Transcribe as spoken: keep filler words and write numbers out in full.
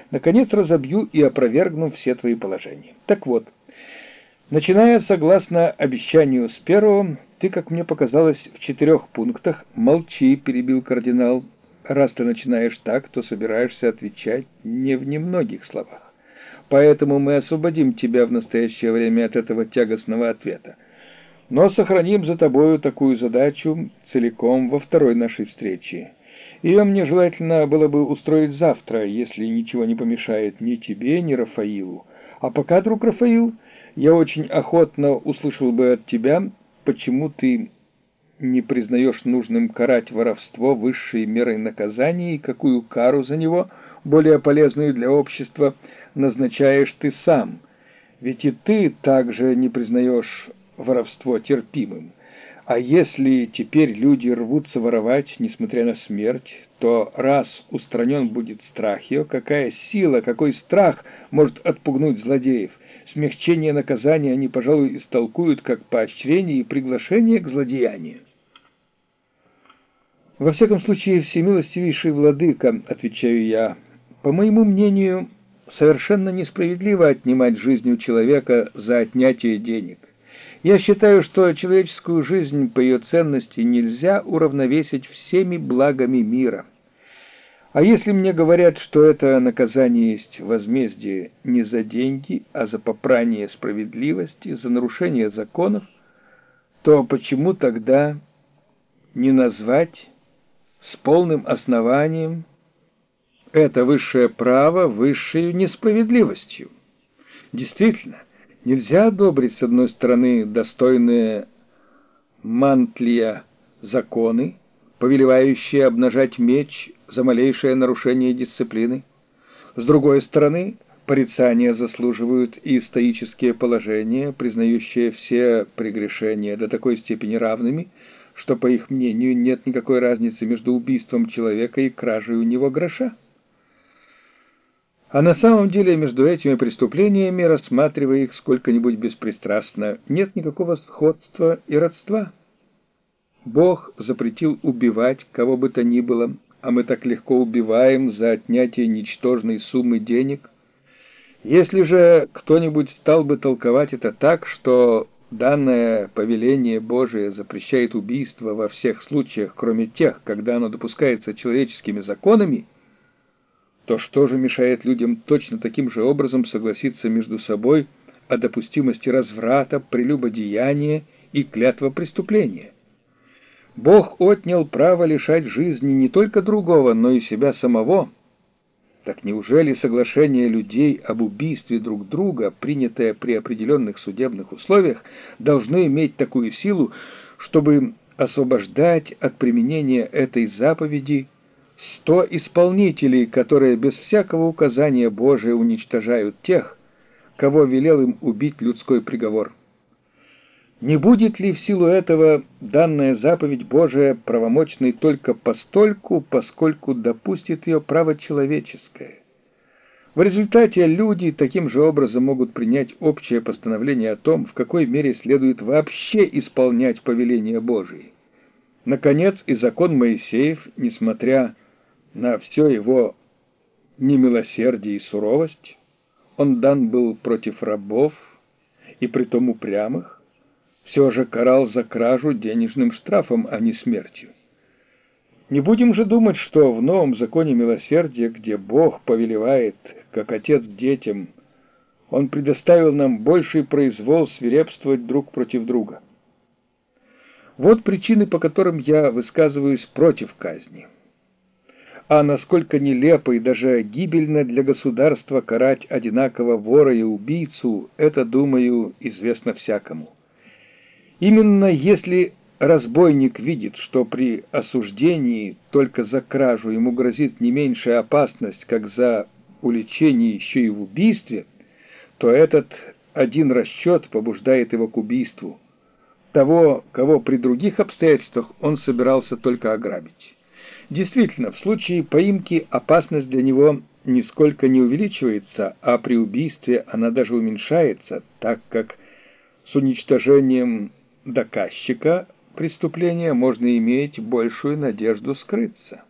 Наконец разобью и опровергну все твои положения. Так вот, начиная согласно обещанию с первого, ты, как мне показалось, в четырех пунктах молчи, перебил кардинал. Раз ты начинаешь так, то собираешься отвечать не в немногих словах. Поэтому мы освободим тебя в настоящее время от этого тягостного ответа. Но сохраним за тобою такую задачу целиком во второй нашей встрече. Ее мне желательно было бы устроить завтра, если ничего не помешает ни тебе, ни Рафаилу. А пока, друг Рафаил, я очень охотно услышал бы от тебя, почему ты не признаешь нужным карать воровство высшей мерой наказания и какую кару за него, более полезную для общества, назначаешь ты сам. Ведь и ты также не признаешь воровство терпимым. А если теперь люди рвутся воровать, несмотря на смерть, то раз устранен будет страх ее, какая сила, какой страх может отпугнуть злодеев? Смягчение наказания они, пожалуй, истолкуют как поощрение и приглашение к злодеянию. Во всяком случае, всемилостивейший владыка, отвечаю я, по моему мнению, совершенно несправедливо отнимать жизнь у человека за отнятие денег. Я считаю, что человеческую жизнь по ее ценности нельзя уравновесить всеми благами мира. А если мне говорят, что это наказание есть возмездие не за деньги, а за попрание справедливости, за нарушение законов, то почему тогда не назвать с полным основанием это высшее право высшей несправедливостью? Действительно, нельзя одобрить, с одной стороны, достойные Мантлия законы, повелевающие обнажать меч за малейшее нарушение дисциплины. С другой стороны, порицания заслуживают и стоические положения, признающие все прегрешения до такой степени равными, что, по их мнению, нет никакой разницы между убийством человека и кражей у него гроша. А на самом деле между этими преступлениями, рассматривая их сколько-нибудь беспристрастно, нет никакого сходства и родства. Бог запретил убивать кого бы то ни было, а мы так легко убиваем за отнятие ничтожной суммы денег. Если же кто-нибудь стал бы толковать это так, что данное повеление Божие запрещает убийство во всех случаях, кроме тех, когда оно допускается человеческими законами, то что же мешает людям точно таким же образом согласиться между собой о допустимости разврата, прелюбодеяния и клятвопреступления? Бог отнял право лишать жизни не только другого, но и себя самого. Так неужели соглашение людей об убийстве друг друга, принятое при определенных судебных условиях, должно иметь такую силу, чтобы освобождать от применения этой заповеди сто исполнителей, которые без всякого указания Божия уничтожают тех, кого велел им убить людской приговор? Не будет ли в силу этого данная заповедь Божия правомочной только постольку, поскольку допустит ее право человеческое? В результате люди таким же образом могут принять общее постановление о том, в какой мере следует вообще исполнять повеления Божии. Наконец, и закон Моисеев, несмотря на все его немилосердие и суровость, он дан был против рабов и притом упрямых, все же карал за кражу денежным штрафом, а не смертью. Не будем же думать, что в новом законе милосердия, где Бог повелевает, как отец детям, Он предоставил нам больший произвол свирепствовать друг против друга. Вот причины, по которым я высказываюсь против казни. А насколько нелепо и даже гибельно для государства карать одинаково вора и убийцу, это, думаю, известно всякому. Именно если разбойник видит, что при осуждении только за кражу ему грозит не меньшая опасность, как за уличение еще и в убийстве, то этот один расчет побуждает его к убийству того, кого при других обстоятельствах он собирался только ограбить. Действительно, в случае поимки опасность для него нисколько не увеличивается, а при убийстве она даже уменьшается, так как с уничтожением доказчика преступления можно иметь большую надежду скрыться.